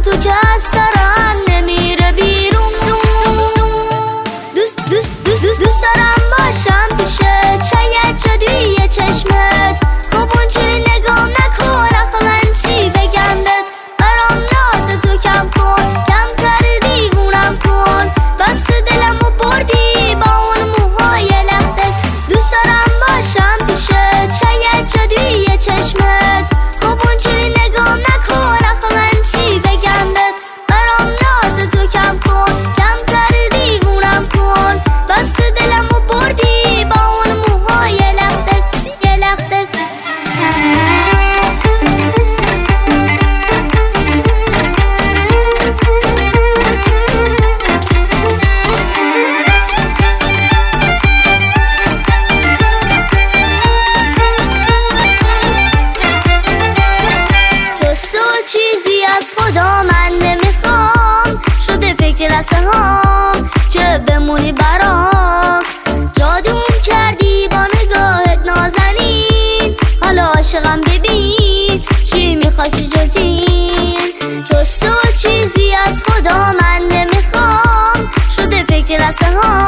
تو که از سرم نمیره بیرون. دوست دارم باشم پیشت، شاید جادوی چشمت. خب اونجوری نگام نکن، آخه من چی بگم بهت. برام ناز تو کم کن، کمتر دیوونم کن. بس دلمو بردی با اون موهای لختت. دوست دارم باشم پیشت، شاید جادوی چشمت. خب اونجوری نگام نکن، آخه من چی بگم بهت. برام ناز تو کم کن، کمتر دیوونم کن. بس دلمو بردی با اون موهای لختت. چیزی از خدا من نمیخوام، شده فکر لحظه هام که بمونی برام. جادوم کردی با نگاهت نازنین، حالا عاشقم ببین چی میخوای جز این. جز تو چیزی از خدا من نمیخوام، شده فکر لحظه هام